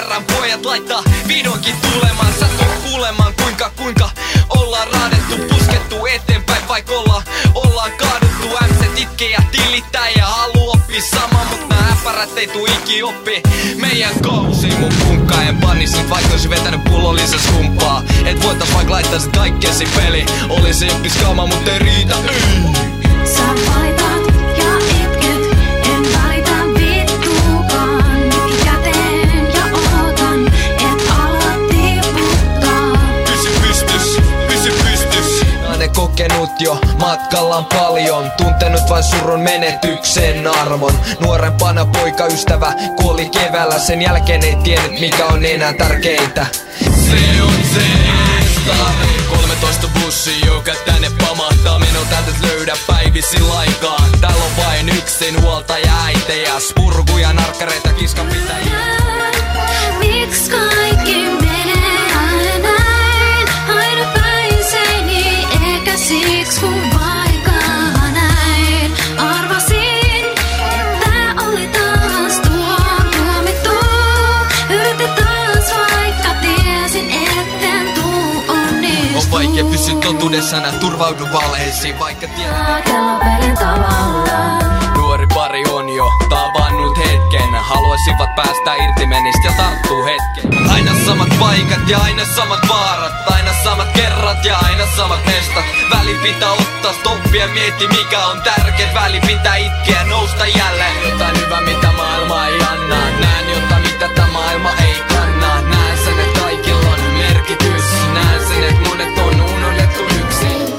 kerran pojat laittaa vihdoinkin tulemaan. Sä tulet kuulemaan kuinka ollaan raadettu, puskettu eteenpäin, vaik ollaan kaaduttu. MC itkee ja tilittää ja haluu oppii sama, mut nää äpärät ei tuu iki oppii meidän kausiin. Mun punkkaajan pannisit vaikka ois vetänyt pullon lisäs humppaa. Et voitais vaik laittaisit kaikkesi peli. Olisi joppis kauma mut ei riitä. Sä valitat ja itket, en välitä vittuukaan. Nyt käteen ja ootan, et ala tiputtaa. Pysy pystys. Nainen kokenut jo matkallaan paljon, tuntenut vain surun menetyksen arvon. Nuorempana poikaystävä kuoli keväällä, sen jälkeen ei tiennyt mikä on enää tärkeintä. Se on se stari. 13 bussi, joka tänne pamahtaa. Minun täytyy löydä päivisin laikaa. Täällä on vain yksin huoltaja äitejä, spurguja, narkkareita, kiskanpitäjiä. Miks kaikki menee aina näin? Aina päin seini, eikä siksi kun vaikka näin. Arvasin, että oli taas tuomittu. Yritin taas vaikka tiesin, etten tuu onnistu. On vaikea pysyä totuudessana, turvaudu valheisiin vaikka tiedän. Kellopelin tavalla. Nuori pari on jo tavannut hetken, haluaisivat päästä irti menistä ja tarttuu hetken. Aina samat paikat ja aina samat vaarat, aina samat kerrat ja aina samat mestat. Väli pitää ottaa stoppia, mieti mikä on tärkeä. Väli pitää itkeä, nousta jälleen. Jotain hyvää mitä maailma ei anna, näen jotain mitä tää maailma ei kanna. Näen sen et kaikilla on merkitys, näen sen et monet on unohdettu yksin.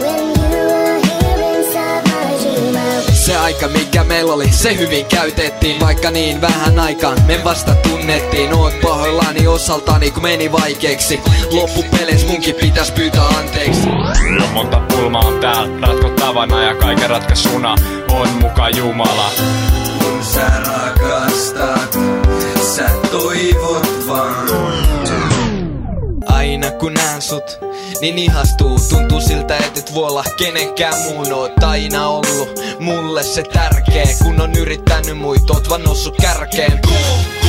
Se aika mikä meillä oli, se hyvin käytettiin. Vaikka niin vähän aikaan me vasta tunnettiin. Oot pahoillani osaltani kun meni vaikeeksi. Loppupeleissä munkin pitäis pyytää anteeksi. Jo monta pulmaa on täällä ratkottavana ja kaiken ratkaisuna on muka Jumala. Kun sä rakastat, sä toivot vaan. Aina kun näen sut, niin ihastuu. Tuntuu siltä et voi olla kenenkään muun. Oot aina ollut mulle se tärkeä. Kun on yrittänyt muit, oot vaan noussut kärkeen.